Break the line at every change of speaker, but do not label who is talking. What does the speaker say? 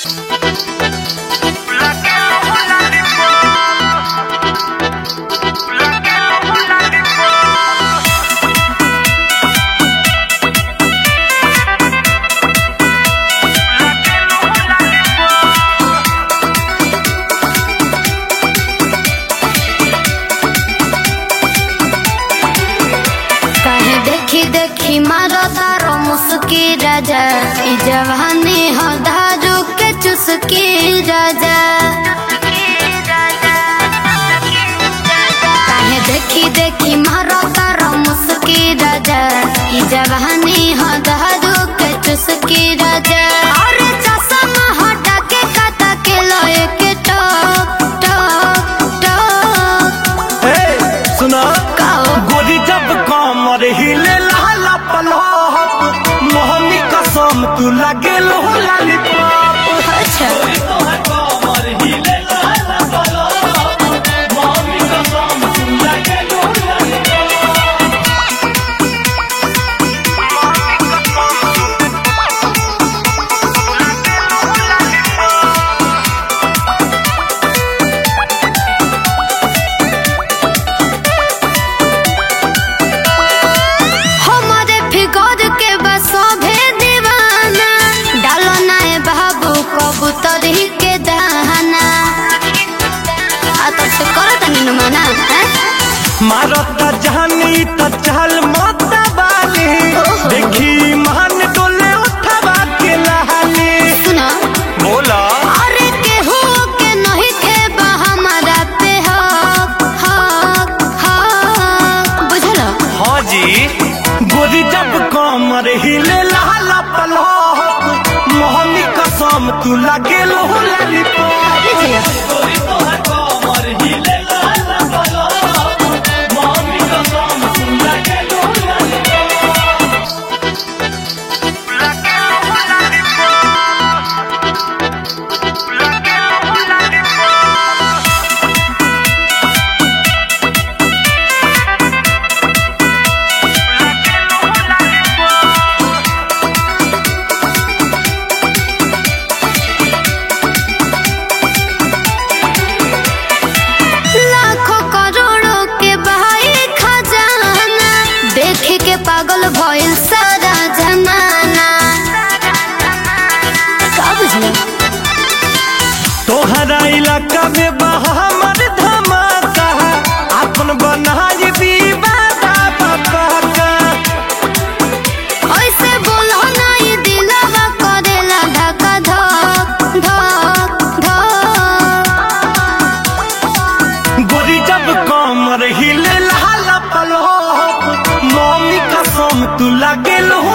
देखी मारो तारो मुस्की राजा ई जवानी हो दारू के चुस्की राजा काहे देखी मारो तारो मुस्की राजा ई जवानी हो दारू के चुस्की राजा और चश्मा हटा के काटा के लोए के टोक टोक टोक
ए सुना गोरी जब कमर हिले मोहनी कसम तू लगे लो लॉलीपॉप।
अच्छा
मारता जानी त चल मत बाली देखी मान डोले उठवा के लहानी
सुना
बोला
अरे केहू के नहीं थे बा हमारा पे हक हक हक बुझलो
हाँ जी गोरी जब कमर हिले लाला पलक मोहनी कसम तू लगे लो लॉलीपॉप।
पागल भइल सारा जमाना का बुझले
तोहरा इलाका में हमर धमाका अपन बनाई दीवाना पापा का
ऐसे बोलो नहीं दिलवा करेला धक्का धक धक धक
गोरी जब कमर हिले लाला पलक मम्मी कसम तू लगे लो